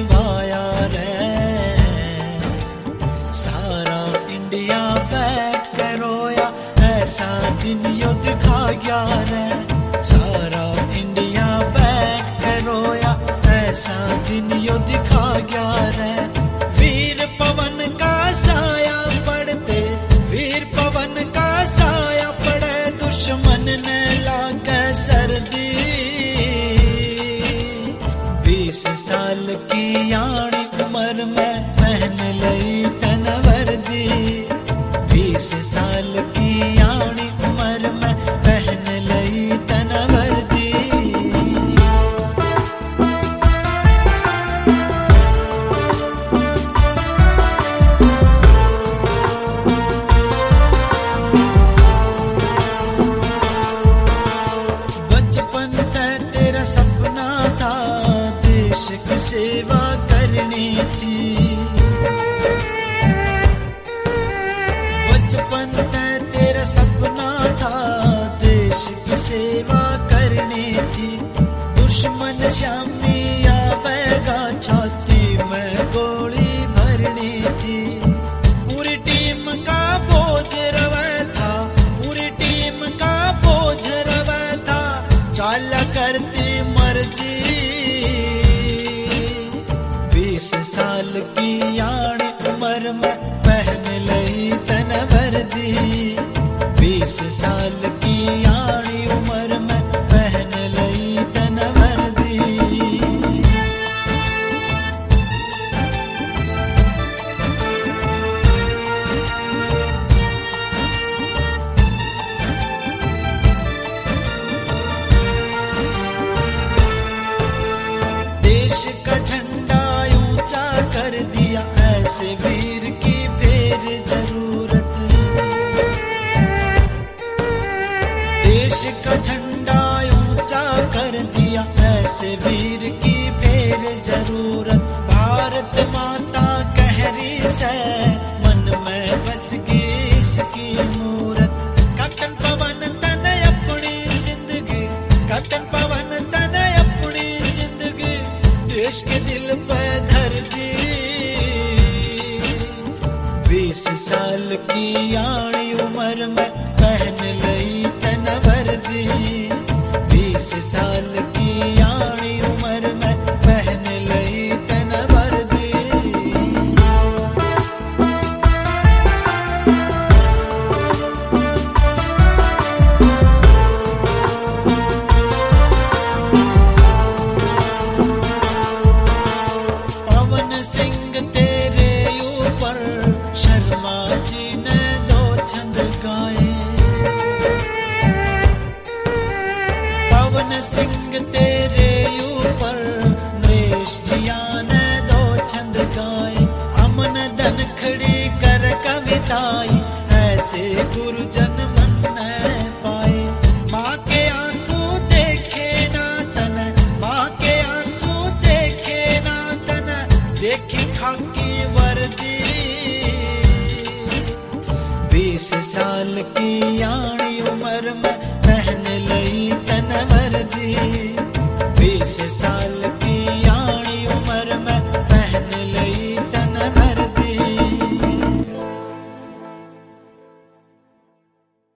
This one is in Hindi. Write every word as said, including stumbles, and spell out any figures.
निभाया रे। सारा इंडिया बैठ कर रोया, ऐसा दिन यो दिखा गया रे। सारा इंडिया बैठ कर रोया, ऐसा दिन यो दिखा गया रे। वीर पवन का साया पड़ते, वीर पवन का साया पड़े, दुश्मन ने लागे सर्दी। बीस साल की यानी उम्र में पहन लई तन वर्दी। बीस साल की यानी उम्र में पहन लई तन वर्दी। बचपन तक तेरा सपना था, देश की सेवा करनी थी। बचपन तक तेरा सपना था, देश की सेवा करनी थी। दुश्मन शामी आवेगा, छाती में गोली भरनी थी। पूरी टीम का बोझ रवा था, पूरी टीम का बोझ रवा था, चाला करती मर्जी। बीस साल की यानी उम्र में पहन लई तन वर्दी। बीस साल की यानी उम्र में पहन लई तन वर्दी। देश का झंडा ऊंचा कर दिया, ऐसे वीर की फिर जरूरत। देश का झंडा ऊंचा कर दिया, ऐसे वीर की फिर जरूरत। भारत माता कह रही से, मन में बस गई इसकी मूरत। कैप्टन पवन तने अपनी जिंदगी, कैप्टन पवन तने अपनी जिंदगी देश के दिल पे धर दी। बीस साल की यानी उम्र में पहन लई तन वर्दी। बीस साल की यानी उम्र में पहन लई तन वर्दी। पवन सिंह तेरे ऊपर शर्मा जी ने दो छंद गाए। पवन सिंह तेरे ऊपर नरेश जिया ने दो छंद गाए। अमन धनखड़ी कर कविताई, ऐसे गुरुजन मन न पाए। माँ के आंसू देखे ना तन, माँ के आंसू देखे ना तन, देखी खाकी वर्दी। बीस साल की यानी उम्र में